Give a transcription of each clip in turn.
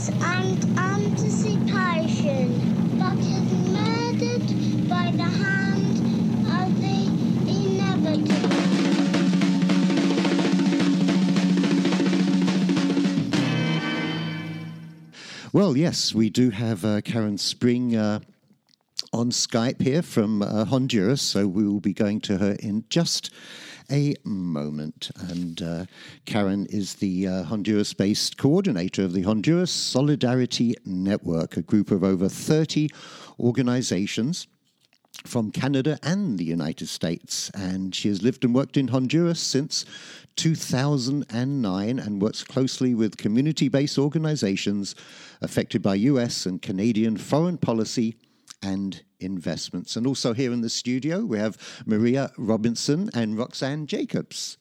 peace and anticipation, but is murdered by the hand of the inevitable. Well, yes, we do have Karen Spring on Skype here from Honduras, so we will be going to her in just a moment. And Karen is the Honduras-based coordinator of the Honduras Solidarity Network, a group of over 30 organizations from Canada and the United States. And she has lived and worked in Honduras since 2009 and works closely with community-based organizations affected by U.S. and Canadian foreign policy and investments. And also here in the studio, we have Maria Robinson and Roxanne Jacobs.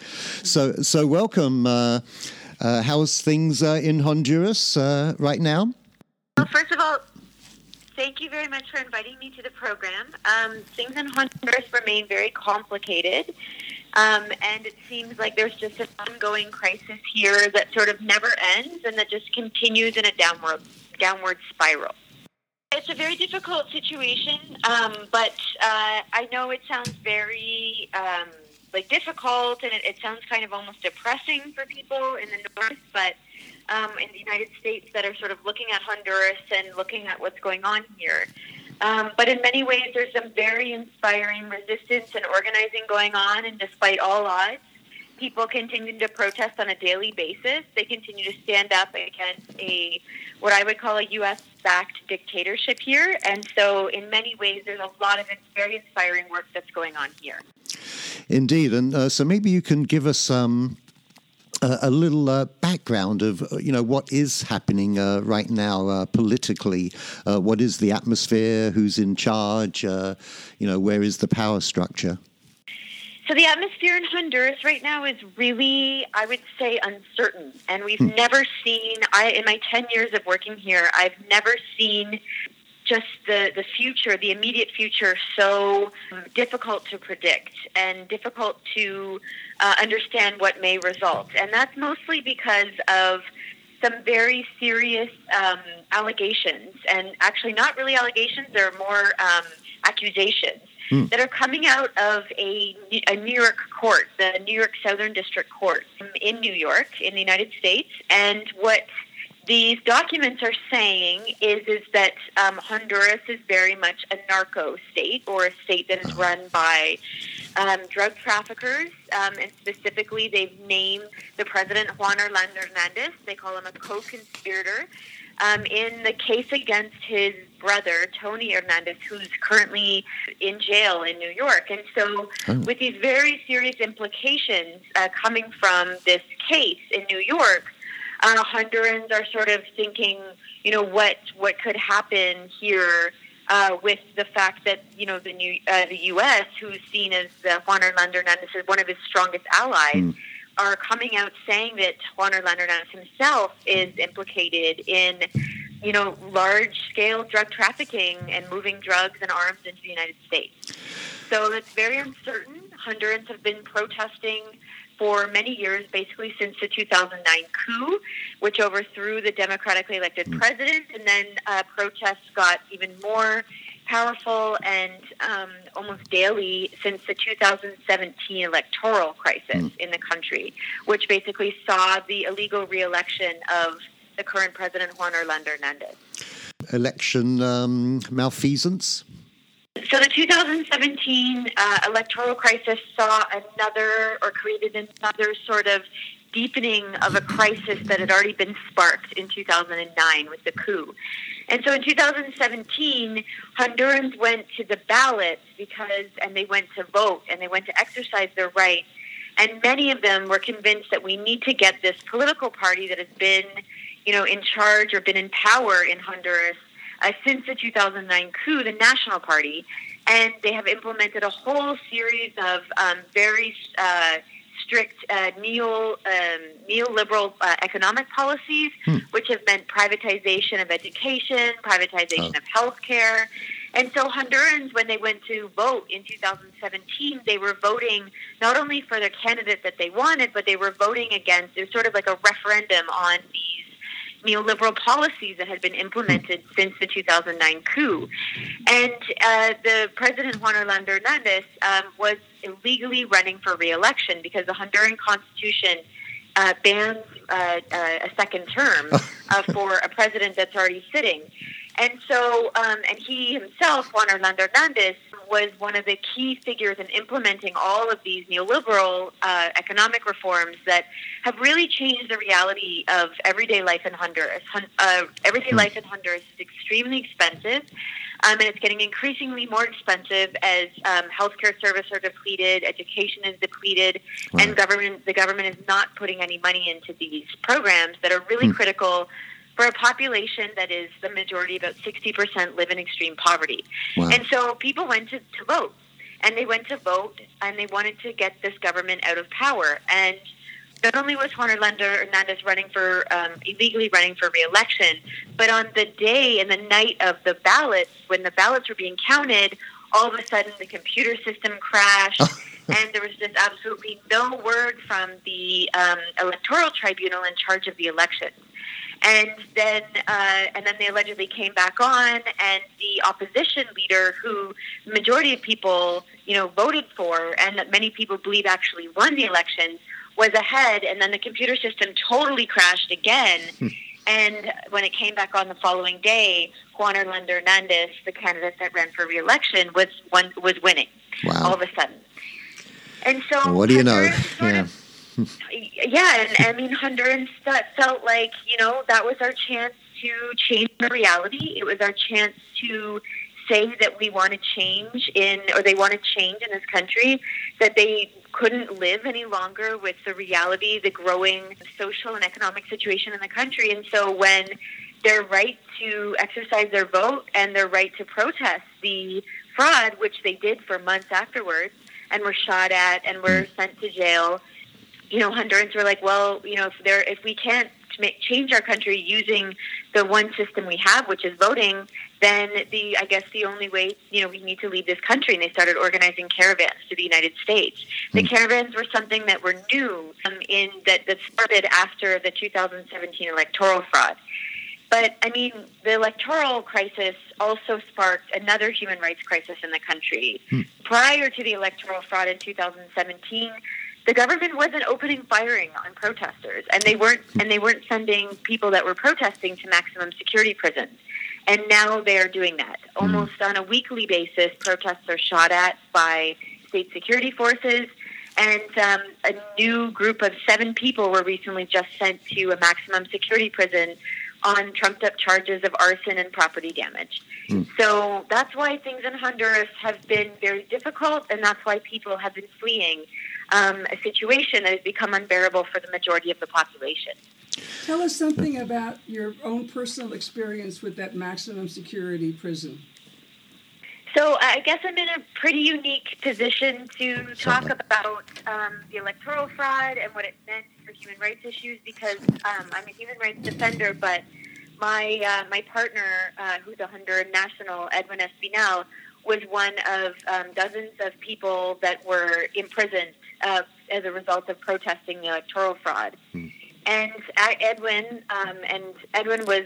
So welcome. How's things in Honduras right now? Well, first of all, thank you very much for inviting me to the program. Things in Honduras remain very complicated, and it seems like there's just an ongoing crisis here that sort of never ends and that just continues in a downward spiral. It's a very difficult situation, but I know it sounds very difficult, and it sounds kind of almost depressing for people in the north, but in the United States that are sort of looking at Honduras and looking at what's going on here. But in many ways, there's some very inspiring resistance and organizing going on, and despite all odds, people continue to protest on a daily basis. They continue to stand up against what I would call a U.S.-backed dictatorship here. And so in many ways, there's a lot of very inspiring work that's going on here. Indeed. And so maybe you can give us a little background of, what is happening right now politically. What is the atmosphere? Who's in charge? Where is the power structure? So the atmosphere in Honduras right now is really, I would say, uncertain. And we've never seen, in my 10 years of working here, I've never seen just the future, the immediate future, so difficult to predict and difficult to understand what may result. And that's mostly because of some very serious allegations, and actually not really allegations, they're more accusations that are coming out of a New York court, the New York Southern District Court in New York, in the United States. And what these documents are saying is that Honduras is very much a narco state, or a state that is run by drug traffickers. And specifically, they've named the president, Juan Orlando Hernandez. They call him a co-conspirator in the case against his brother, Tony Hernandez, who's currently in jail in New York. And so with these very serious implications coming from this case in New York, Hondurans are sort of thinking, what could happen here with the fact that, the U.S., who's seen as Juan Orlando Hernandez as one of his strongest allies, are coming out saying that Juan Orlando Hernandez himself is implicated in, large-scale drug trafficking and moving drugs and arms into the United States. So it's very uncertain. Hondurans have been protesting for many years, basically since the 2009 coup, which overthrew the democratically elected president, and then protests got even more powerful and almost daily since the 2017 electoral crisis in the country, which basically saw the illegal re-election of the current president, Juan Orlando Hernandez. Election malfeasance? So the 2017 electoral crisis created another sort of deepening of a crisis that had already been sparked in 2009 with the coup. And so in 2017, Hondurans went to the ballots and they went to vote and they went to exercise their rights. And many of them were convinced that we need to get this political party that has been, in charge or been in power in Honduras since the 2009 coup, the National Party, and they have implemented a whole series of very strict neoliberal economic policies, which have meant privatization of education, privatization of healthcare. And so Hondurans, when they went to vote in 2017, they were voting not only for the candidate that they wanted, but they were voting against, it was sort of like a referendum on these neoliberal policies that had been implemented since the 2009 coup. And the President Juan Orlando Hernandez was illegally running for re-election because the Honduran constitution bans a second term for a president that's already sitting. And so, and he himself, Juan Orlando Hernandez, was one of the key figures in implementing all of these neoliberal economic reforms that have really changed the reality of everyday life in Honduras. Everyday life in Honduras is extremely expensive, and it's getting increasingly more expensive as healthcare services are depleted, education is depleted, and the government is not putting any money into these programs that are really critical for a population that is the majority, about 60%, live in extreme poverty. Wow. And so people went to vote, and they went to vote, and they wanted to get this government out of power. And not only was Juan Orlando Hernandez illegally running for re-election, but on the day and the night of the ballots, when the ballots were being counted, all of a sudden the computer system crashed, and there was just absolutely no word from the electoral tribunal in charge of the elections. And then they allegedly came back on, and the opposition leader, who the majority of people, voted for, and that many people believe actually won the election, was ahead. And then the computer system totally crashed again. And when it came back on the following day, Juan Orlando Hernandez, the candidate that ran for re-election, was winning. Wow. All of a sudden. And so, what do you know? Yeah, and I mean, Hondurans felt like, that was our chance to change the reality. It was our chance to say that we want to change they want to change in this country, that they couldn't live any longer with the reality, the growing social and economic situation in the country. And so when their right to exercise their vote and their right to protest the fraud, which they did for months afterwards, and were shot at and were sent to jail, Hondurans were like, well, if we can't change our country using the one system we have, which is voting, then I guess the only way, we need to leave this country. And they started organizing caravans to the United States. The caravans were something that were new that started after the 2017 electoral fraud. But, I mean, the electoral crisis also sparked another human rights crisis in the country. Prior to the electoral fraud in 2017, the government wasn't opening firing on protesters, and they weren't sending people that were protesting to maximum security prisons. And now they are doing that. Almost on a weekly basis, protests are shot at by state security forces, and a new group of 7 people were recently just sent to a maximum security prison on trumped-up charges of arson and property damage. So that's why things in Honduras have been very difficult, and that's why people have been fleeing a situation that has become unbearable for the majority of the population. Tell us something about your own personal experience with that maximum security prison. So I guess I'm in a pretty unique position to talk about the electoral fraud and what it meant for human rights issues, because I'm a human rights defender, but my partner, who's a Honduran national, Edwin Espinal, was one of dozens of people that were imprisoned as a result of protesting the electoral fraud. And Edwin was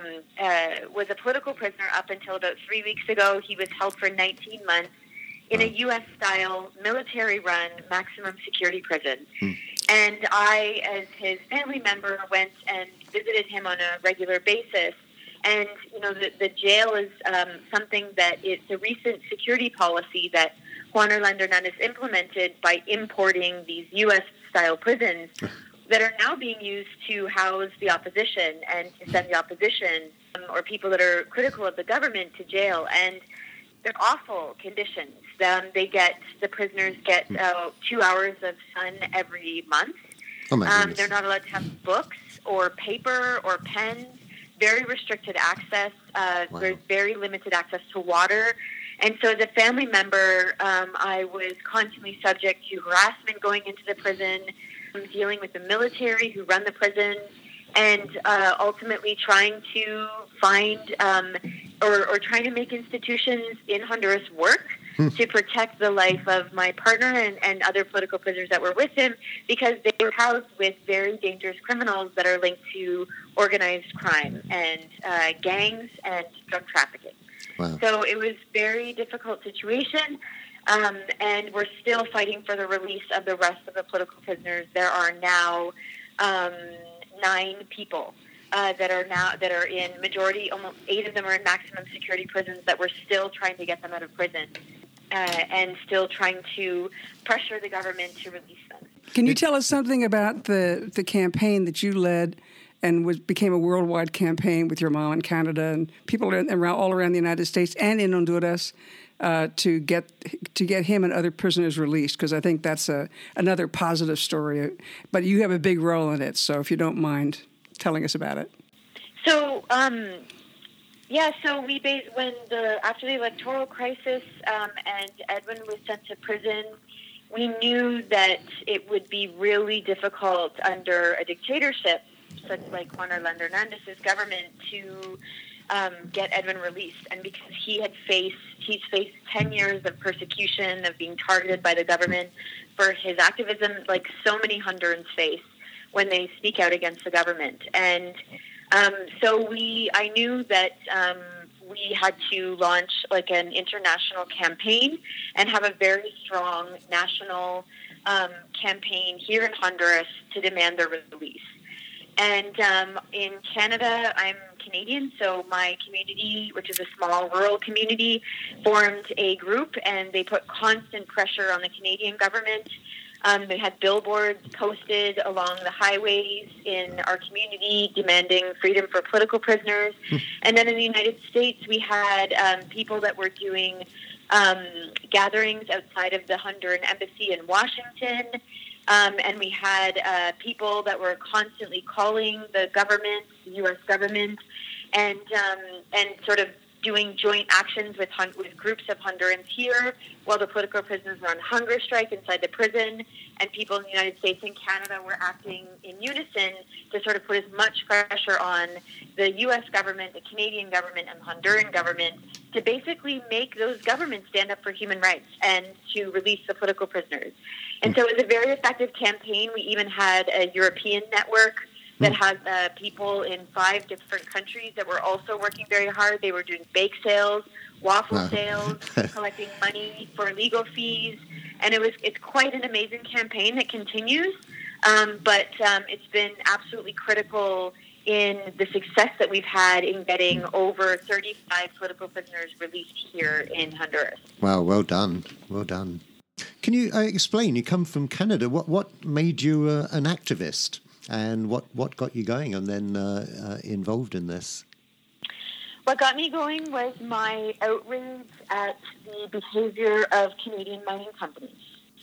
a political prisoner up until about 3 weeks ago. He was held for 19 months in a U.S.-style, military-run maximum security prison. And I, as his family member, went and visited him on a regular basis. And, the jail is something that it's a recent security policy that Juan Orlando Hernandez implemented by importing these U.S.-style prisons that are now being used to house the opposition and to send the opposition or people that are critical of the government to jail. And they're awful conditions. The prisoners get 2 hours of sun every month. Oh my goodness. They're not allowed to have books or paper or pens. Very restricted access. There's very limited access to water. And so as a family member, I was constantly subject to harassment going into the prison, dealing with the military who run the prison, and ultimately trying to find or trying to make institutions in Honduras work to protect the life of my partner and other political prisoners that were with him, because they were housed with very dangerous criminals that are linked to organized crime and gangs and drug trafficking. Wow. So it was a very difficult situation, and we're still fighting for the release of the rest of the political prisoners. There are now 9 people that are in majority, almost 8 of them are in maximum security prisons that we're still trying to get them out of prison and still trying to pressure the government to release them. Can you tell us something about the campaign that you led and became a worldwide campaign with your mom in Canada and people all around the United States and in Honduras to get him and other prisoners released? Because I think that's another positive story. But you have a big role in it, so if you don't mind telling us about it. So, after the electoral crisis and Edwin was sent to prison, we knew that it would be really difficult under a dictatorship such like Juan Orlando Hernandez's government to get Edwin released. And because he's faced 10 years of persecution, of being targeted by the government for his activism, like so many Hondurans face when they speak out against the government. And I knew that we had to launch like an international campaign and have a very strong national campaign here in Honduras to demand their release. And in Canada, I'm Canadian, so my community, which is a small rural community, formed a group, and they put constant pressure on the Canadian government. They had billboards posted along the highways in our community demanding freedom for political prisoners. And then in the United States, we had people that were doing gatherings outside of the Honduran embassy in Washington. And we had people that were constantly calling the government, the U.S. government, and sort of doing joint actions with groups of Hondurans here while the political prisoners were on hunger strike inside the prison, and people in the United States and Canada were acting in unison to sort of put as much pressure on the U.S. government, the Canadian government, and the Honduran government to basically make those governments stand up for human rights and to release the political prisoners. And so it was a very effective campaign. We even had a European network that has people in 5 different countries that were also working very hard. They were doing bake sales, waffle sales, collecting money for legal fees. And it's quite an amazing campaign that continues. But it's been absolutely critical in the success that we've had in getting over 35 political prisoners released here in Honduras. Wow, well done. Well done. Can you explain, you come from Canada, what made you an activist? And what got you going and then involved in this? What got me going was my outrage at the behavior of Canadian mining companies.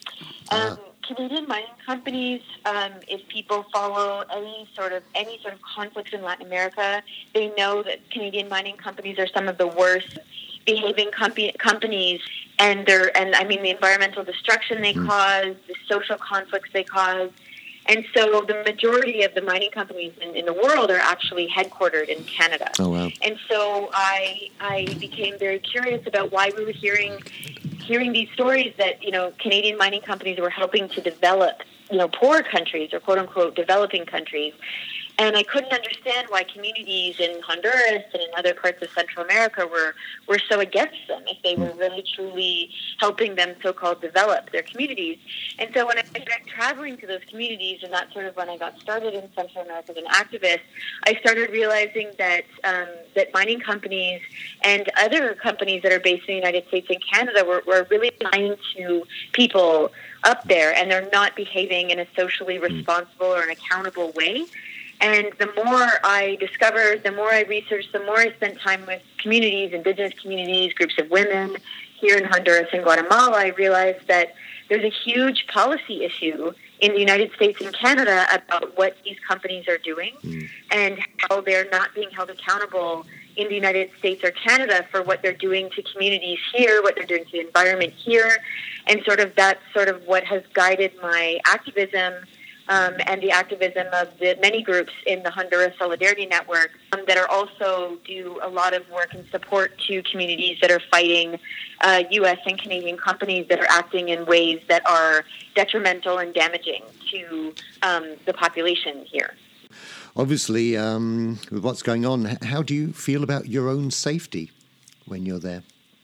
Canadian mining companies, if people follow any sort of conflicts in Latin America, they know that Canadian mining companies are some of the worst behaving companies, and the environmental destruction they cause, the social conflicts they cause. And so the majority of the mining companies in the world are actually headquartered in Canada. Oh, wow. And so I became very curious about why we were hearing these stories that, Canadian mining companies were helping to develop, poor countries or quote unquote developing countries. And I couldn't understand why communities in Honduras and in other parts of Central America were so against them if they were really truly helping them so-called develop their communities. And so when I started traveling to those communities, and that's sort of when I got started in Central America as an activist, I started realizing that that mining companies and other companies that are based in the United States and Canada were really lying to people up there, and they're not behaving in a socially responsible or an accountable way. And the more I discovered, the more I researched, the more I spent time with communities, indigenous communities, groups of women here in Honduras and Guatemala, I realized that there's a huge policy issue in the United States and Canada about what these companies are doing and how they're not being held accountable in the United States or Canada for what they're doing to communities here, what they're doing to the environment here. And that's what has guided my activism and the activism of the many groups in the Honduras Solidarity Network that are also do a lot of work and support to communities that are fighting U.S. and Canadian companies that are acting in ways that are detrimental and damaging to the population here. Obviously, with what's going on, how do you feel about your own safety when you're there?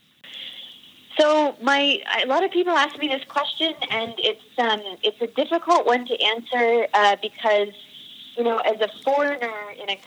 So a lot of people ask me this question, and it's a difficult one to answer because, as a foreigner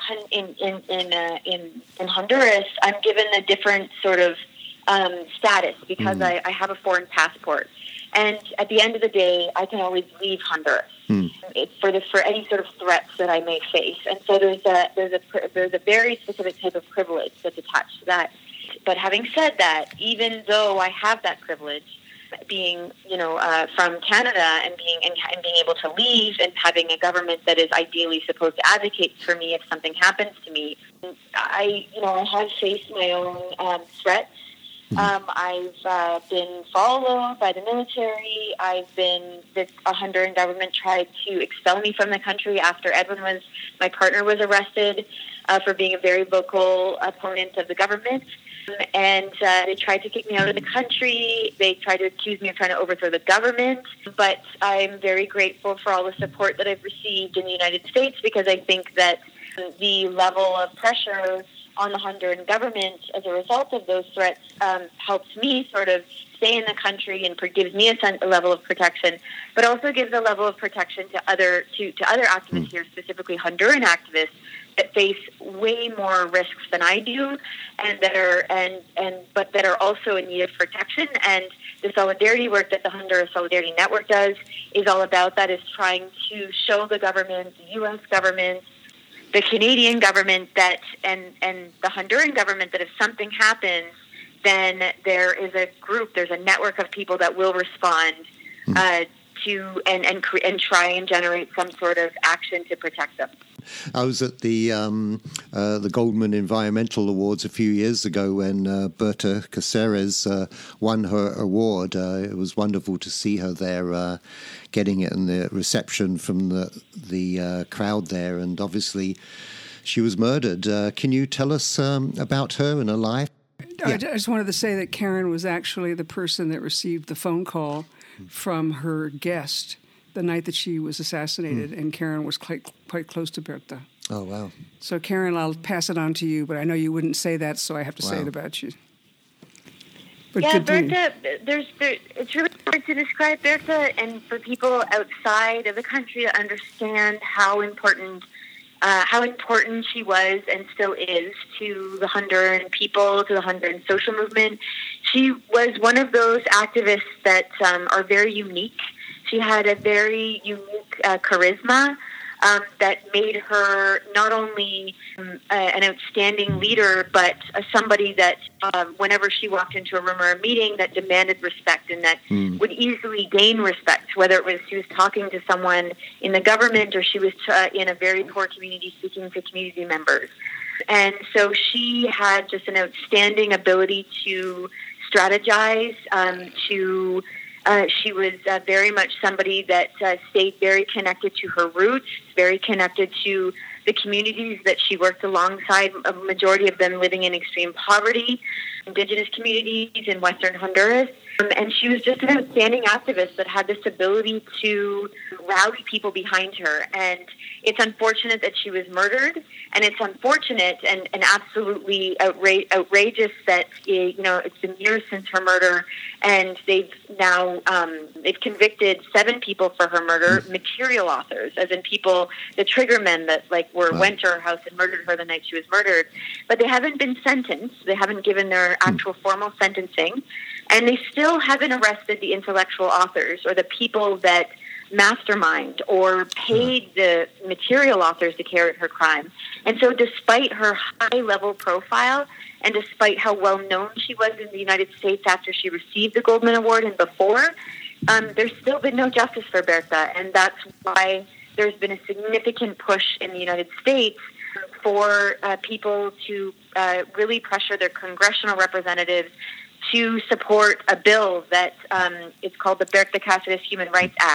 in Honduras, I'm given a different sort of status because I have a foreign passport, and at the end of the day, I can always leave Honduras for any sort of threats that I may face, and so there's a very specific type of privilege that's attached to that. But having said that, even though I have that privilege, being from Canada and being able to leave and having a government that is ideally supposed to advocate for me if something happens to me, I have faced my own threats. I've been followed by the military. The Honduran government tried to expel me from the country after my partner was arrested for being a very vocal opponent of the government. And they tried to kick me out of the country. They tried to accuse me of trying to overthrow the government. But I'm very grateful for all the support that I've received in the United States, because I think that the level of pressure on the Honduran government as a result of those threats helps me sort of stay in the country and gives me a level of protection, but also gives a level of protection to other activists here, specifically Honduran activists that face way more risks than I do, and that are also in need of protection. And the solidarity work that the Honduras Solidarity Network does is all about that, is trying to show the government, the U.S. government, the Canadian government and the Honduran government that if something happens, then there's a network of people that will respond to and try and generate some sort of action to protect them. I was at the Goldman Environmental Awards a few years ago when Berta Cáceres won her award. It was wonderful to see her there getting it, and the reception from the crowd there. And obviously, she was murdered. Can you tell us about her and her life? Yeah. I just wanted to say that Karen was actually the person that received the phone call from her guest the night that she was assassinated, and Karen was quite close to Berta. Oh, wow. So, Karen, I'll pass it on to you, but I know you wouldn't say that, so I have to say it about you. But yeah, Berta, it's really hard to describe Berta, and for people outside of the country to understand how important she was and still is to the Honduran people, to the Honduran social movement. She was one of those activists that are very unique. She had a very unique charisma that made her not only an outstanding leader, but somebody that whenever she walked into a room or a meeting that demanded respect and that would easily gain respect, whether it was she was talking to someone in the government or she was in a very poor community speaking to community members. And so she had just an outstanding ability to strategize, she was very much somebody that stayed very connected to her roots, very connected to the communities that she worked alongside, a majority of them living in extreme poverty, indigenous communities in Western Honduras. And she was just an outstanding activist that had this ability to rally people behind her. And it's unfortunate that she was murdered, and it's unfortunate and absolutely outrageous that, it's been years since her murder, and they've now they've convicted 7 people for her murder, material authors, as in people, the triggermen that went to her house and murdered her the night she was murdered. But they haven't been sentenced. They haven't given their actual formal sentencing. And they still haven't arrested the intellectual authors or the people that mastermind or paid the material authors to carry out her crime. And so despite her high-level profile and despite how well-known she was in the United States after she received the Goldman Award and before, there's still been no justice for Berta. And that's why there's been a significant push in the United States for people to really pressure their congressional representatives to support a bill that it's called the Berta Cáceres Human Rights Act,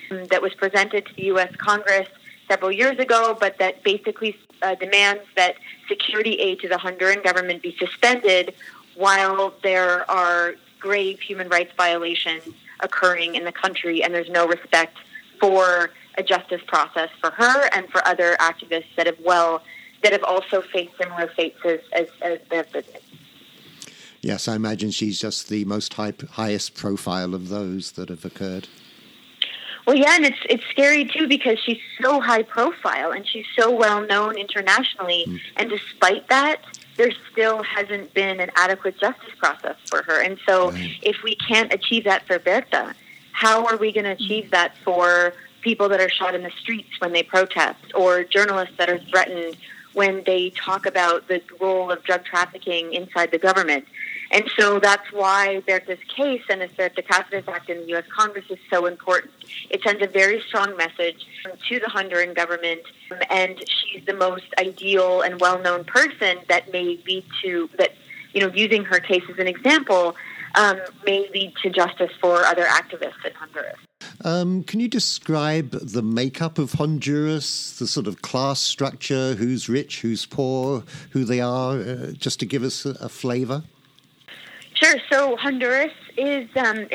that was presented to the U.S. Congress several years ago, but that basically demands that security aid to the Honduran government be suspended while there are grave human rights violations occurring in the country, and there's no respect for a justice process for her and for other activists that have also faced similar fates as Berta did. Yes, I imagine she's just the most highest profile of those that have occurred. Well, yeah, and it's scary, too, because she's so high profile and she's so well known internationally. And despite that, there still hasn't been an adequate justice process for her. And so if we can't achieve that for Berta, how are we going to achieve that for people that are shot in the streets when they protest, or journalists that are threatened when they talk about the role of drug trafficking inside the government? And so that's why Berta's case and the Berta Cáceres Act in the U.S. Congress is so important. It sends a very strong message to the Honduran government, and she's the most ideal and well-known person that may lead to, that, using her case as an example, may lead to justice for other activists in Honduras. Can you describe the makeup of Honduras, the sort of class structure, who's rich, who's poor, who they are, just to give us a flavor? Sure. So Honduras is,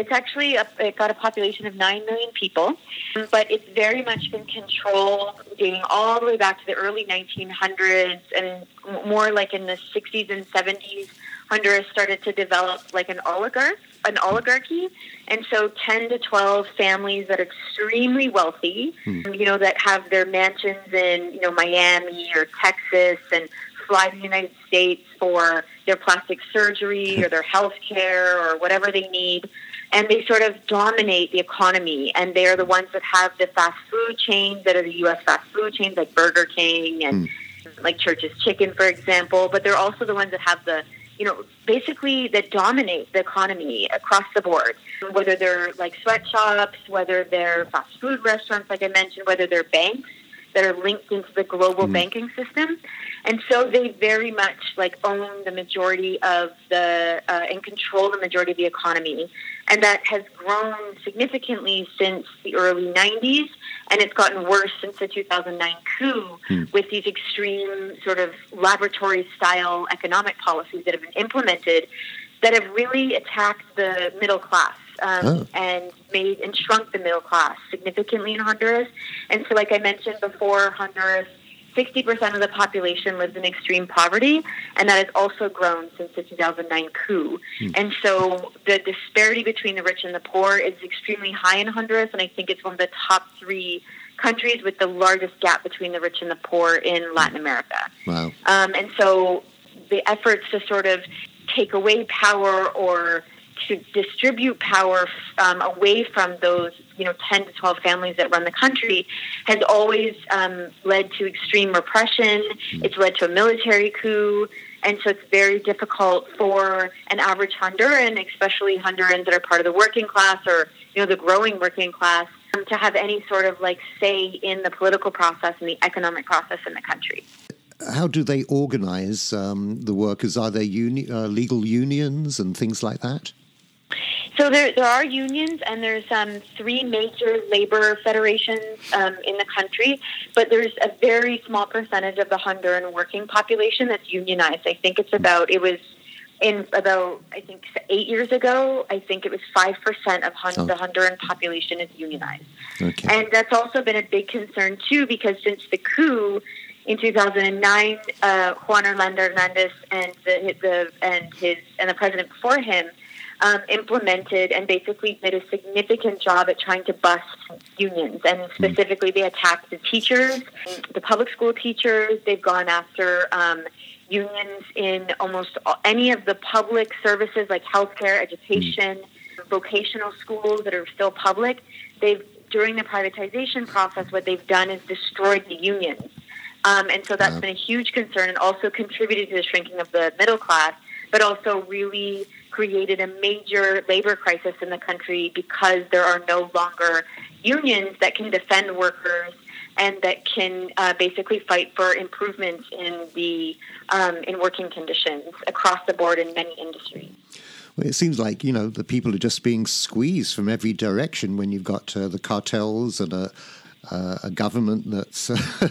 it got a population of 9 million people, but it's very much been controlled dating all the way back to the early 1900s, and more like in the 60s and 70s, Honduras started to develop like an oligarchy. And so 10 to 12 families that are extremely wealthy, that have their mansions in, Miami or Texas, and fly to the United States for their plastic surgery or their health care or whatever they need. And they sort of dominate the economy. And they're the ones that have the fast food chains that are the U.S. fast food chains like Burger King and like Church's Chicken, for example. But they're also the ones that have the, basically that dominate the economy across the board, whether they're like sweatshops, whether they're fast food restaurants, like I mentioned, whether they're banks that are linked into the global banking system. And so they very much own the majority of and control the majority of the economy. And that has grown significantly since the early 90s, and it's gotten worse since the 2009 coup with these extreme sort of laboratory-style economic policies that have been implemented that have really attacked the middle class. And shrunk the middle class significantly in Honduras. And so, like I mentioned before, Honduras, 60% of the population lives in extreme poverty, and that has also grown since the 2009 coup. And so the disparity between the rich and the poor is extremely high in Honduras, and I think it's one of the top 3 countries with the largest gap between the rich and the poor in Latin America. Wow. And so the efforts to sort of take away power or to distribute power away from those, 10 to 12 families that run the country has always led to extreme repression. It's led to a military coup. And so it's very difficult for an average Honduran, especially Hondurans that are part of the working class or, the growing working class, to have any sort of say in the political process and the economic process in the country. How do they organize the workers? Are there legal unions and things like that? So there are unions, and there's 3 major labor federations in the country, but there's a very small percentage of the Honduran working population that's unionized. I think it's about 8 years ago, I think it was 5% of the Honduran population is unionized. Okay. And that's also been a big concern, too, because since the coup in 2009, Juan Orlando Hernandez and the president before him implemented and basically did a significant job at trying to bust unions. And specifically, they attacked the teachers, the public school teachers. They've gone after unions in almost any of the public services like healthcare, education, vocational schools that are still public. During the privatization process, what they've done is destroyed the unions. And so that's been a huge concern and also contributed to the shrinking of the middle class, but also really created a major labor crisis in the country because there are no longer unions that can defend workers and that can basically fight for improvements in the in working conditions across the board in many industries. Well, it seems like, the people are just being squeezed from every direction when you've got the cartels and a government that's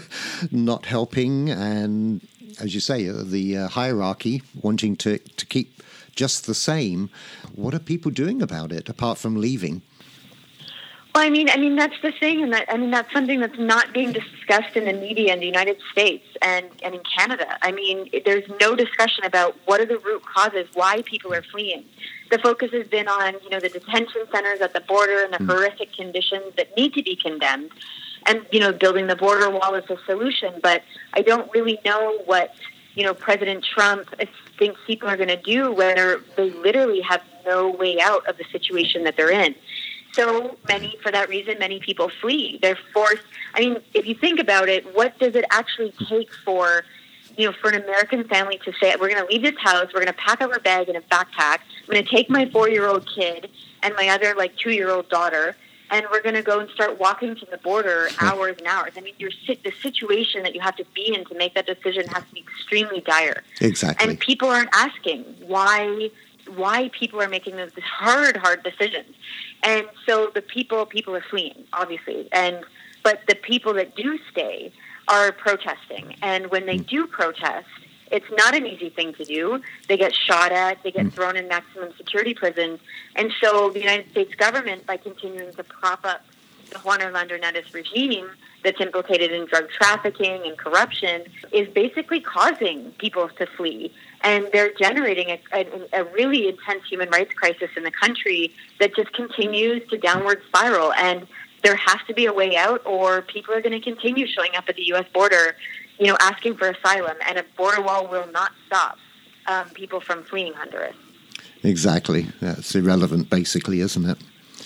not helping, and, as you say, the hierarchy wanting to keep just the same. What are people doing about it, apart from leaving? Well, I mean that's the thing, and that's something that's not being discussed in the media in the United States and in Canada. I mean, there's no discussion about what are the root causes, why people are fleeing. The focus has been on, the detention centers at the border and the horrific conditions that need to be condemned, and building the border wall is a solution. But I don't really know what President Trump thinks people are going to do when they literally have no way out of the situation that they're in. So for that reason, many people flee. They're forced. I mean, if you think about it, what does it actually take for an American family to say, we're going to leave this house, we're going to pack up our bag in a backpack, I'm going to take my 4-year-old kid and my other 2-year-old daughter, and we're going to go and start walking to the border hours and hours. I mean, the situation that you have to be in to make that decision has to be extremely dire. Exactly. And people aren't asking why people are making those hard decisions. And so the people are fleeing, obviously. But the people that do stay are protesting. And when they do protest, it's not an easy thing to do. They get shot at, they get thrown in maximum security prisons. And so the United States government, by continuing to prop up the Juan Orlando Hernandez regime that's implicated in drug trafficking and corruption, is basically causing people to flee. And they're generating a really intense human rights crisis in the country that just continues to downward spiral. And there has to be a way out, or people are going to continue showing up at the U.S. border, asking for asylum. And a border wall will not stop people from fleeing Honduras. Exactly. That's irrelevant, basically, isn't it?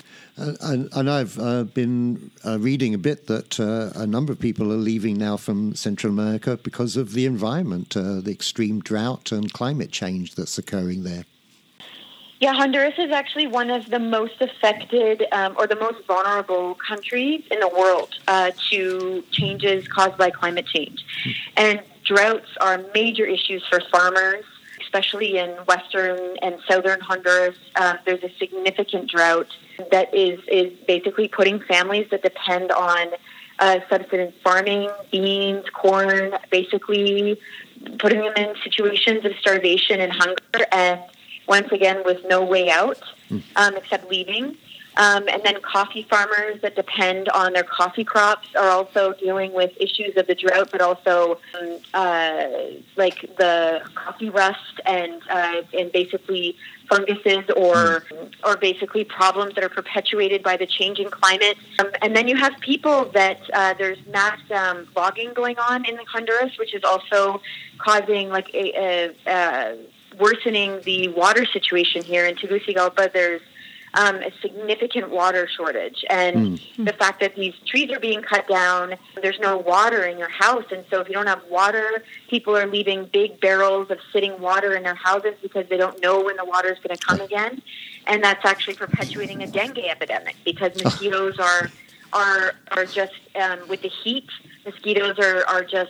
And I've been reading a bit that a number of people are leaving now from Central America because of the environment, the extreme drought and climate change that's occurring there. Yeah, Honduras is actually one of the most affected or the most vulnerable countries in the world to changes caused by climate change. And droughts are major issues for farmers, especially in western and southern Honduras. There's a significant drought that is basically putting families that depend on subsistence farming, beans, corn, basically putting them in situations of starvation and hunger, and once again with no way out except leaving. And then coffee farmers that depend on their coffee crops are also dealing with issues of the drought, but also like the coffee rust and basically funguses or basically problems that are perpetuated by the changing climate. And then you have people that there's mass logging going on in Honduras, which is also causing worsening the water situation here in Tegucigalpa. There's a significant water shortage, and the fact that these trees are being cut down, there's no water in your house, and so if you don't have water, people are leaving big barrels of sitting water in their houses because they don't know when the water is going to come again, and that's actually perpetuating a dengue epidemic because mosquitoes are just with the heat, mosquitoes are just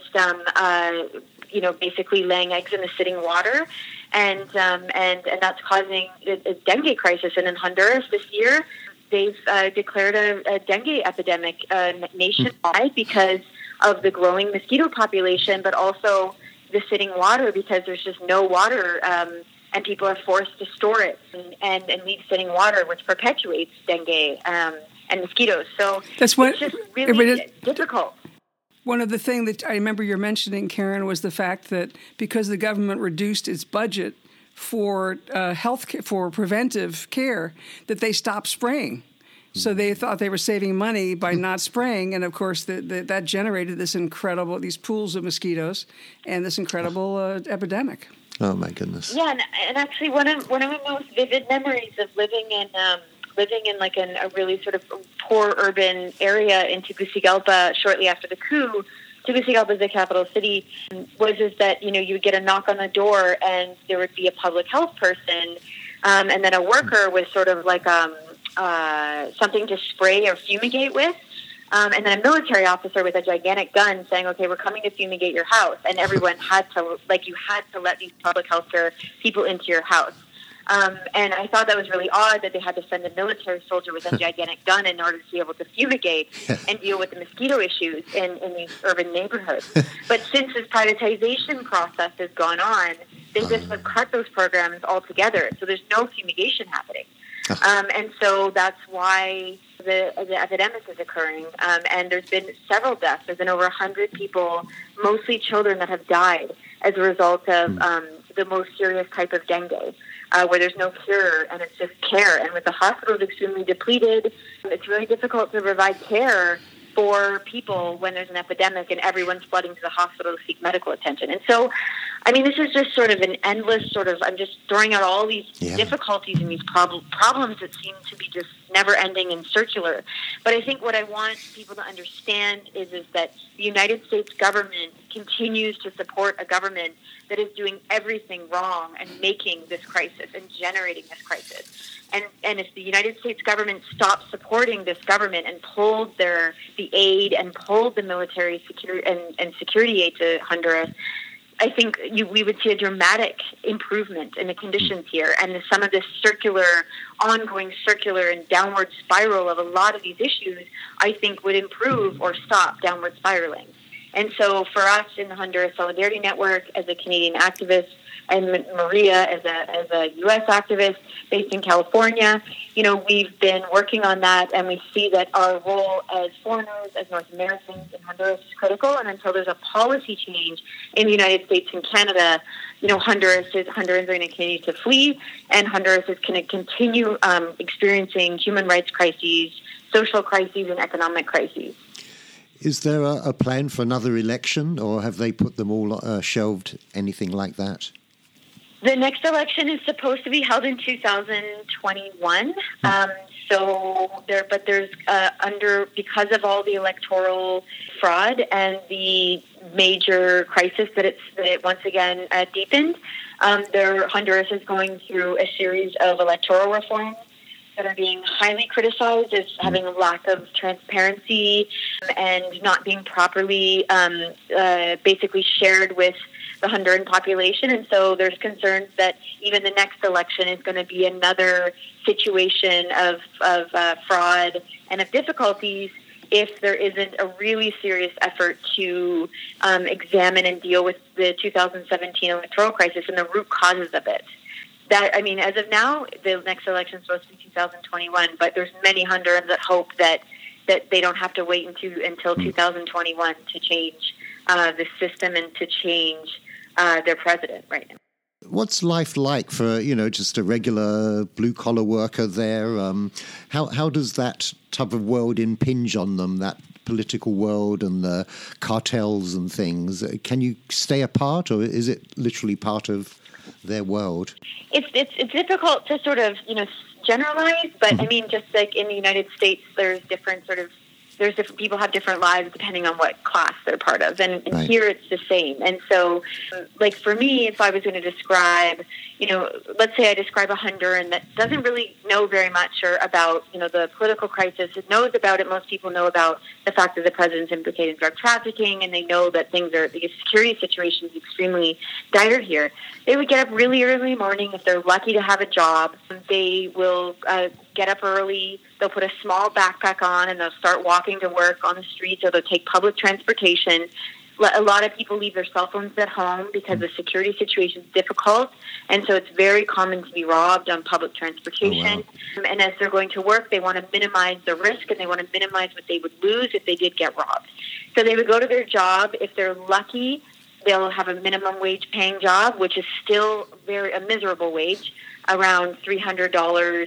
basically laying eggs in the sitting water. And that's causing a dengue crisis. And in Honduras this year, they've declared a dengue epidemic nationwide because of the growing mosquito population, but also the sitting water because there's just no water, and people are forced to store it and leave sitting water, which perpetuates dengue and mosquitoes. So it's just really difficult. One of the things that I remember you're mentioning, Karen, was the fact that because the government reduced its budget for for preventive care, that they stopped spraying. So they thought they were saving money by not spraying, and of course that generated these pools of mosquitoes and this incredible epidemic. Oh my goodness! Yeah, and actually one of my most vivid memories of living in a really sort of poor urban area in Tegucigalpa shortly after the coup. Tegucigalpa is the capital city. Was that you would get a knock on the door and there would be a public health person, and then a worker with sort of like something to spray or fumigate with, and then a military officer with a gigantic gun saying, "Okay, we're coming to fumigate your house," and everyone had to let these public health care people into your house. And I thought that was really odd that they had to send a military soldier with a gigantic gun in order to be able to fumigate and deal with the mosquito issues in these urban neighborhoods. But since this privatization process has gone on, they just have cut those programs altogether. So there's no fumigation happening. And so that's why the epidemic is occurring. And there's been several deaths. There's been over 100 people, mostly children, that have died as a result of the most serious type of dengue, where there's no cure and it's just care. And with the hospitals extremely depleted, it's really difficult to provide care for people when there's an epidemic and everyone's flooding to the hospital to seek medical attention. And so, I mean, this is just sort of an endless sort of, I'm just throwing out all these difficulties and these problems that seem to be just never ending and circular. But I think what I want people to understand is that the United States government continues to support a government that is doing everything wrong and making this crisis and generating this crisis. And if the United States government stopped supporting this government and pulled the aid and pulled the military security aid to Honduras, I think we would see a dramatic improvement in the conditions here. And some of this ongoing circular and downward spiral of a lot of these issues, I think would improve or stop downward spiraling. And so for us in the Honduras Solidarity Network, as a Canadian activist, and Maria as a U.S. activist based in California, we've been working on that, and we see that our role as foreigners, as North Americans in Honduras is critical. And until there's a policy change in the United States and Canada, Hondurans are going to continue to flee, and Honduras is going to continue experiencing human rights crises, social crises, and economic crises. Is there a plan for another election, or have they put them all shelved, anything like that? The next election is supposed to be held in 2021. There's because of all the electoral fraud and the major crisis that it once again deepened, Honduras is going through a series of electoral reforms that are being highly criticized as having a lack of transparency and not being properly basically shared with the Honduran population. And so there's concerns that even the next election is going to be another situation of fraud and of difficulties if there isn't a really serious effort to examine and deal with the 2017 electoral crisis and the root causes of it. As of now, the next election is supposed to be 2021, but there's many Hondurans that hope that they don't have to wait until 2021 to change the system and to change their president right now. What's life like for, just a regular blue-collar worker there? How does that type of world impinge on them, that political world and the cartels and things? Can you stay apart, or is it literally part of their world? It's difficult to sort of generalize, but I mean, just like in the United States, there's different people have different lives depending on what class they're part of, and right. Here it's the same. And so, like for me, if I was going to describe, let's say I describe a Honduran that doesn't really know very much about the political crisis. It knows about it. Most people know about the fact that the president's implicated in drug trafficking, and they know that the security situation is extremely dire here. They would get up really early in the morning if they're lucky to have a job. They will get up early. They'll put a small backpack on and they'll start walking to work on the streets, or they'll take public transportation. A lot of people leave their cell phones at home because the security situation is difficult, and so it's very common to be robbed on public transportation. Oh, wow. And as they're going to work, they want to minimize the risk, and they want to minimize what they would lose if they did get robbed. So they would go to their job. If they're lucky, they'll have a minimum wage paying job, which is still a miserable wage, around $350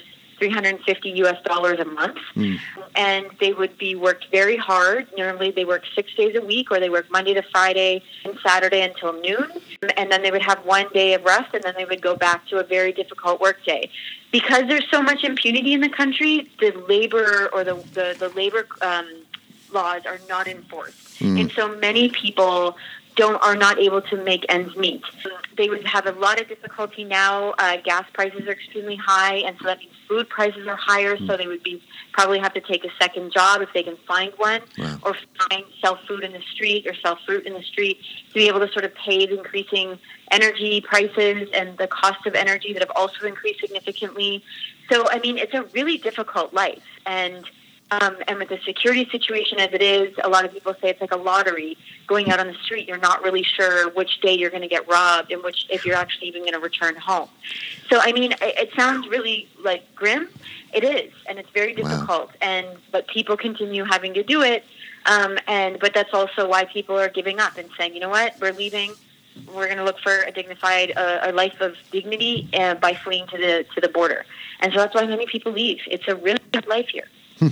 US a month. And they would be worked very hard. Normally they work 6 days a week, or they work Monday to Friday and Saturday until noon. And then they would have 1 day of rest, and then they would go back to a very difficult work day. Because there's so much impunity in the country, the labor or the labor laws are not enforced. And so many people are not able to make ends meet. they would have a lot of difficulty now. Gas prices are extremely high, and so that means food prices are higher. So they would probably have to take a second job if they can find one, or sell food in the street or sell fruit in the street to be able to sort of pay the increasing energy prices and the cost of energy that have also increased significantly. So, I mean, it's a really difficult life, and with the security situation as it is, a lot of people say it's like a lottery. Going out on the street, you're not really sure which day you're going to get robbed and if you're actually even going to return home. So, I mean, it sounds really like grim. It is, and it's very difficult. Wow. But people continue having to do it. But that's also why people are giving up and saying, you know what, we're leaving. We're going to look for a dignified, a life of dignity by fleeing to the border. And so that's why many people leave. It's a really good life here.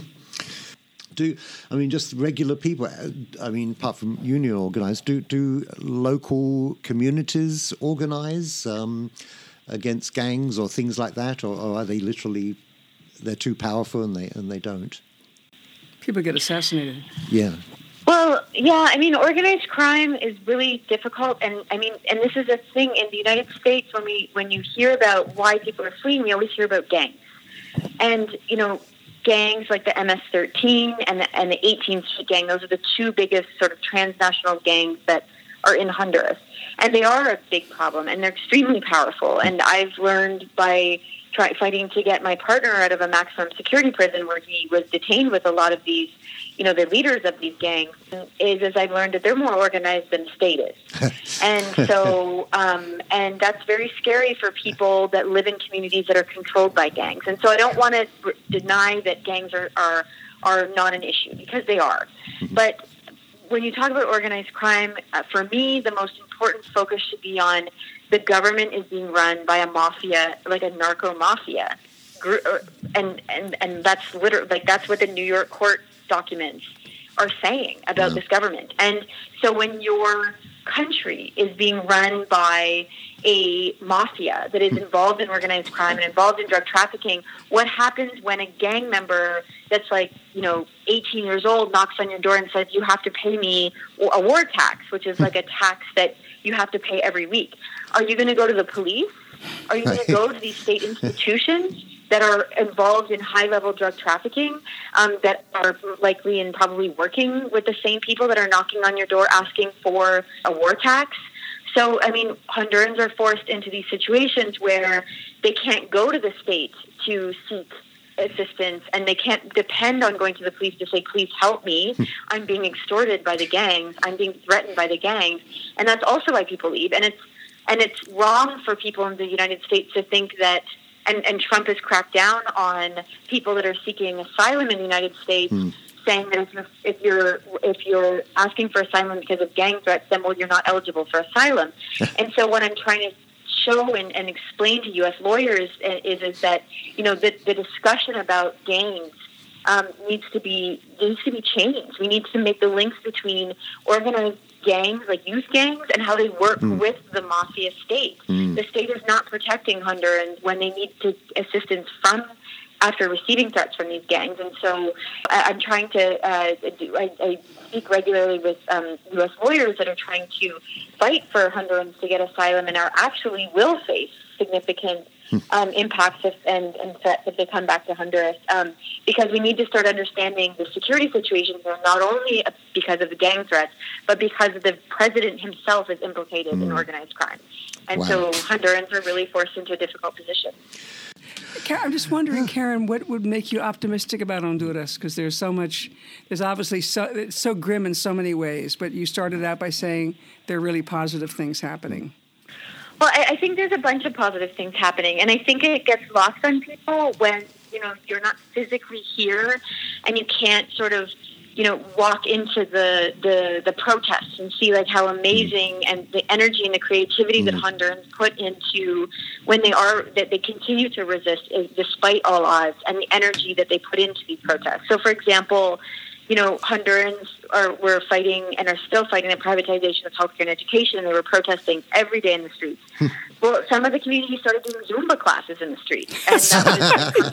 Just regular people, apart from union organized, do local communities organize against gangs or things like that? Or are they literally, they're too powerful and they don't? People get assassinated. Yeah. Well, yeah, I mean, organized crime is really difficult. And this is a thing in the United States when you hear about why people are fleeing, we always hear about gangs. And, gangs like the MS-13 and the 18th Street Gang, those are the two biggest sort of transnational gangs that are in Honduras. And they are a big problem, and they're extremely powerful. And I've learned by fighting to get my partner out of a maximum security prison where he was detained with a lot of these, the leaders of these gangs, as I've learned that they're more organized than the state is. And so, and that's very scary for people that live in communities that are controlled by gangs. And so I don't want to deny that gangs are not an issue, because they are. But when you talk about organized crime, for me, the most important focus should be on the government is being run by a mafia, like a narco mafia. And that's literally, like, that's what the New York court documents are saying about this government. And so when your country is being run by a mafia that is involved in organized crime and involved in drug trafficking, what happens when a gang member that's 18 years old knocks on your door and says, you have to pay me a war tax, which is like a tax that you have to pay every week? Are you going to go to the police? Are you going to go to these state institutions that are involved in high-level drug trafficking, that are likely and probably working with the same people that are knocking on your door asking for a war tax? So, Hondurans are forced into these situations where they can't go to the state to seek assistance, and they can't depend on going to the police to say, please help me. I'm being extorted by the gangs. I'm being threatened by the gangs. And that's also why people leave. And it's wrong for people in the United States to think that, and Trump has cracked down on people that are seeking asylum in the United States, saying that if you're asking for asylum because of gang threats, then you're not eligible for asylum. And so what I'm trying to show and explain to U.S. lawyers is that the discussion about gangs needs to be changed. We need to make the links between organized gangs, like youth gangs, and how they work with the mafia state. The state is not protecting Hondurans when they need assistance after receiving threats from these gangs. And so I'm trying to I speak regularly with U.S. lawyers that are trying to fight for Hondurans to get asylum and actually will face significant impacts and threats if they come back to Honduras, because we need to start understanding the security situations there, not only because of the gang threats, but because the president himself is implicated in organized crime. And so Hondurans are really forced into a difficult position. I'm just wondering, Karen, what would make you optimistic about Honduras? Because there's obviously it's so grim in so many ways, but you started out by saying there are really positive things happening. Well, I think there's a bunch of positive things happening, and I think it gets lost on people when, you're not physically here and you can't sort of, walk into the protests and see like how amazing and the energy and the creativity that Hondurans put into when they continue to resist despite all odds, and the energy that they put into these protests. So, for example, Hondurans were fighting and are still fighting the privatization of healthcare and education, and they were protesting every day in the streets. Well, some of the communities started doing Zumba classes in the streets, and that was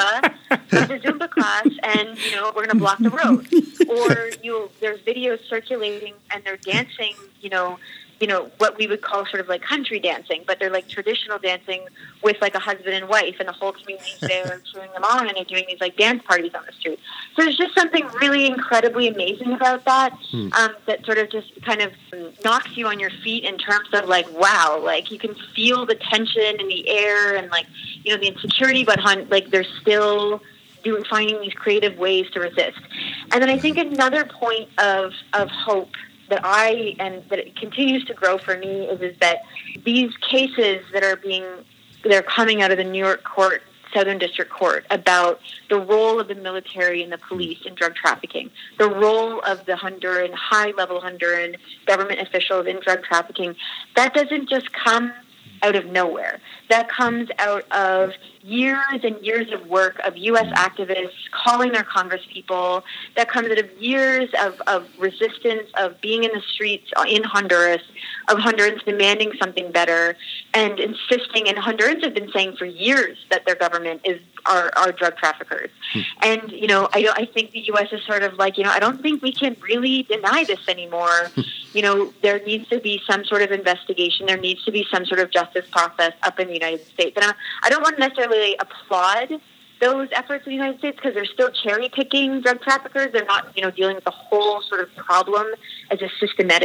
the Zumba class, and we're going to block the road. Or there's videos circulating, and they're dancing, what we would call sort of like country dancing, but they're like traditional dancing with like a husband and wife, and the whole community's there cheering them on, and they're doing these like dance parties on the street. So there's just something really incredibly amazing about that, that sort of just kind of knocks you on your feet in terms of like, wow, like you can feel the tension in the air and like, the insecurity, but like they're still finding these creative ways to resist. And then I think another point of hope that that it continues to grow for me is that these cases that are coming out of the New York court, Southern District Court, about the role of the military and the police in drug trafficking, the role of the high-level Honduran government officials in drug trafficking, that doesn't just come out of nowhere. That comes out of years and years of work of U.S. activists calling their congresspeople. That comes out of years of resistance, of being in the streets in Honduras, of Hondurans demanding something better and insisting. And Hondurans have been saying for years that their government are drug traffickers. And, I think the U.S. is sort of like, I don't think we can really deny this anymore. There needs to be some sort of investigation. There needs to be some sort of justice process up in the United States. And I don't want to necessarily applaud those efforts in the United States because they're still cherry-picking drug traffickers. They're not, dealing with the whole sort of problem as a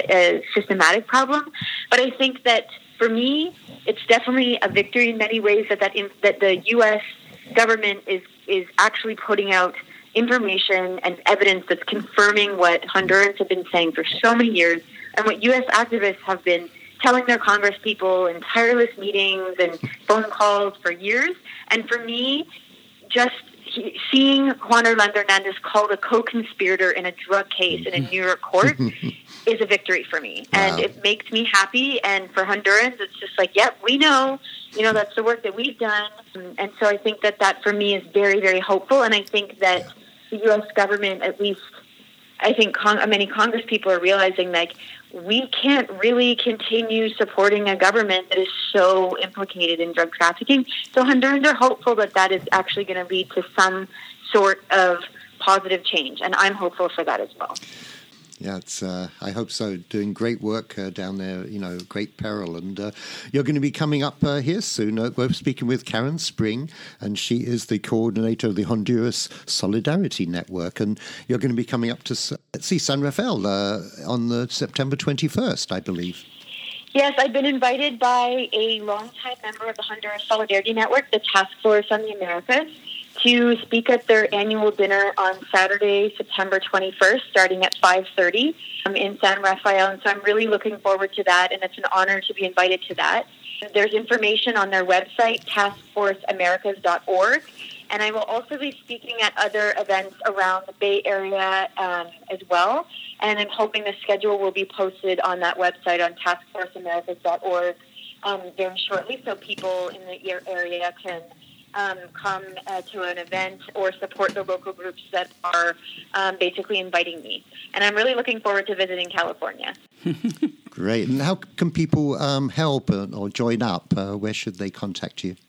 systematic problem. But I think that, for me, it's definitely a victory in many ways that the U.S. government is actually putting out information and evidence that's confirming what Hondurans have been saying for so many years and what U.S. activists have been telling their congresspeople in tireless meetings and phone calls for years. And for me, just seeing Juan Orlando Hernandez called a co-conspirator in a drug case in a New York court is a victory for me. Wow. And it makes me happy. And for Hondurans, it's just like, yep, we know, that's the work that we've done. And so I think that for me is very, very hopeful. And I think that the U.S. government, at least, I think many congresspeople are realizing, like, we can't really continue supporting a government that is so implicated in drug trafficking. So Hondurans are hopeful that is actually going to lead to some sort of positive change, and I'm hopeful for that as well. Yeah, I hope so. Doing great work down there, great peril. And you're going to be coming up here soon. We're speaking with Karen Spring, and she is the coordinator of the Honduras Solidarity Network. And you're going to be coming up to San Rafael on the September 21st, I believe. Yes, I've been invited by a longtime member of the Honduras Solidarity Network, the Task Force on the Americas, to speak at their annual dinner on Saturday, September 21st, starting at 5:30 in San Rafael. And so I'm really looking forward to that, and it's an honor to be invited to that. There's information on their website, taskforceamericas.org. And I will also be speaking at other events around the Bay Area as well. And I'm hoping the schedule will be posted on that website on taskforceamericas.org very shortly, so people in the area can come to an event or support the local groups that are basically inviting me. And I'm really looking forward to visiting California. Great. And how can people help or join up? Where should they contact you?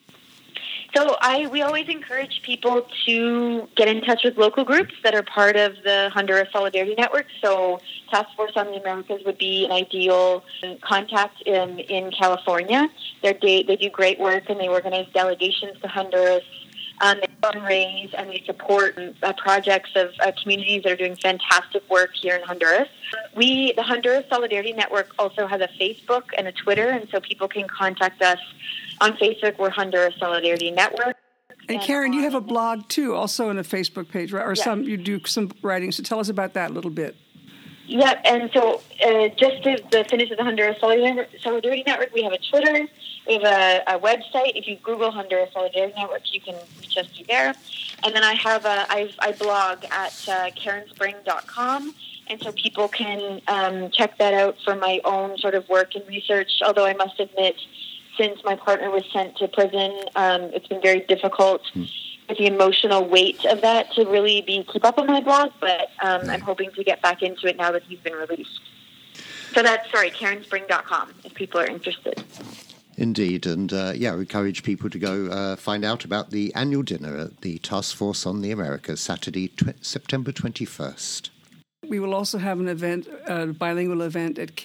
So we always encourage people to get in touch with local groups that are part of the Honduras Solidarity Network. So Task Force on the Americas would be an ideal contact in California. They do great work, and they organize delegations to Honduras. They fundraise and they support projects of communities that are doing fantastic work here in Honduras. The Honduras Solidarity Network also has a Facebook and a Twitter, and so people can contact us on Facebook. We're Honduras Solidarity Network. And Karen, you have a blog too, also in a Facebook page, right? Or you do some writing. So tell us about that a little bit. Yeah, and so just to finish with the Honduras Solidarity Network, we have a Twitter, we have a website. If you Google Honduras Solidarity Network, you can reach us through there. And then I blog at karenspring.com, and so people can check that out for my own sort of work and research, although I must admit, since my partner was sent to prison, it's been very difficult with the emotional weight of that to really keep up on my blog, but I'm hoping to get back into it now that he's been released. So that's, karenspring.com if people are interested. Indeed, and we encourage people to go find out about the annual dinner at the Task Force on the Americas, Saturday, September 21st. we will also have an event, a bilingual event at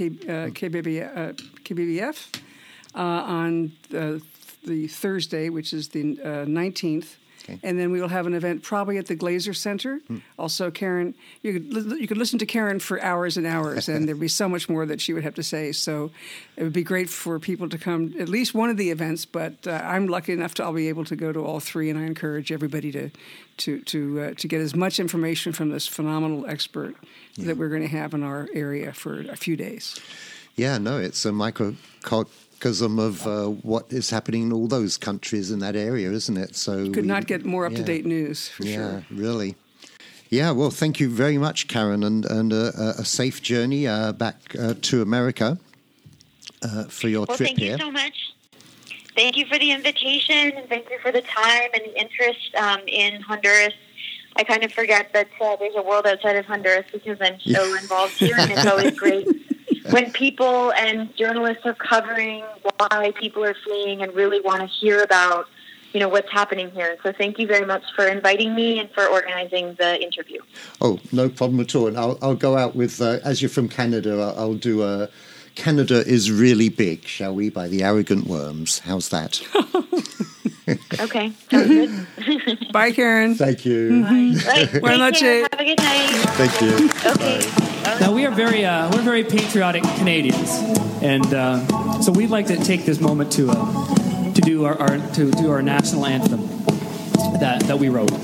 KBBF on the Thursday, which is the 19th. Okay. And then we will have an event probably at the Glazer Center. Also, Karen, you could listen to Karen for hours and hours, and there'd be so much more that she would have to say. So it would be great for people to come at least one of the events. But I'm lucky enough I'll be able to go to all three, and I encourage everybody to get as much information from this phenomenal expert that we're going to have in our area for a few days. Yeah, no, it's a microcosm of what is happening in all those countries in that area, isn't it? So could not get more up-to-date news, for sure. Yeah, really. Yeah, well, thank you very much, Karen, and a safe journey back to America for your trip thank here. You so much. Thank you for the invitation, and thank you for the time and the interest in Honduras. I kind of forget that there's a world outside of Honduras because I'm so involved here, and it's always great when people and journalists are covering why people are fleeing and really want to hear about, what's happening here. So thank you very much for inviting me and for organizing the interview. Oh, no problem at all. And I'll go out with, as you're from Canada, I'll do Canada is Really Big, shall we, by the Arrogant Worms. How's that? Okay, sounds good. Bye, Karen. Thank you. Right, Buenas noches. have a good night. Thank you. Okay. Now we are we're very patriotic Canadians, and so we'd like to take this moment to do our national anthem that we wrote.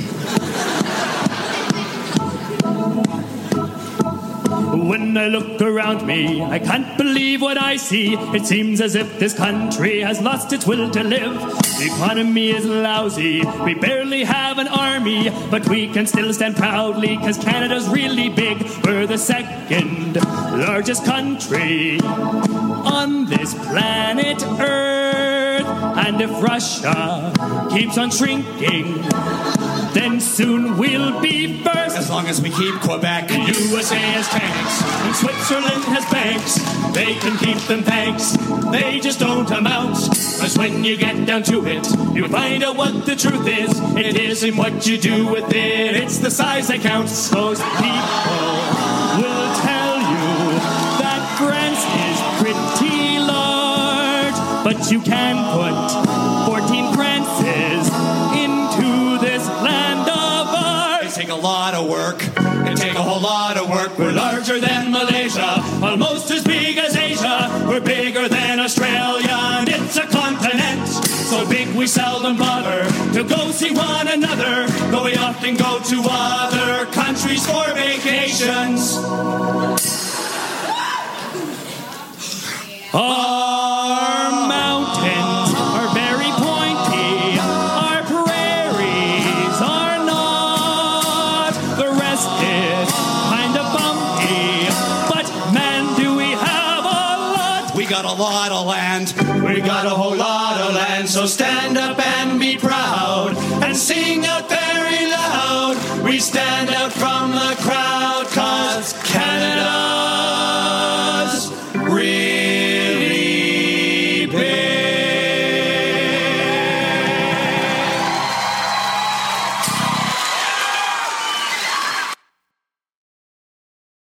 When I look around me, I can't believe what I see. It seems as if this country has lost its will to live. The economy is lousy, we barely have an army, but we can still stand proudly, cause Canada's really big. We're the second largest country on this planet Earth. And if Russia keeps on shrinking, then soon we'll be first. As long as we keep Quebec. The USA has tanks, and Switzerland has banks. They can keep them, thanks. They just don't amount. Cause when you get down to it, you find out what the truth is. It isn't what you do with it, it's the size that counts. Most people will tell you that France is pretty large, but you can put 14 Frances into this land of ours. It take a lot of work. It take a whole lot of work. We're larger than Malaysia, almost as big as Asia. We're bigger than Australia, and it's a continent so big we seldom bother to go see one another, though we often go to other countries for vacations. Our mountains are very pointy, our prairies are not. The rest is kind of bumpy, but man, do we have a lot. We got a lot of land. We got a whole lot of land. So stand up and be proud and sing out very loud. We stand out from the crowd, cause Canada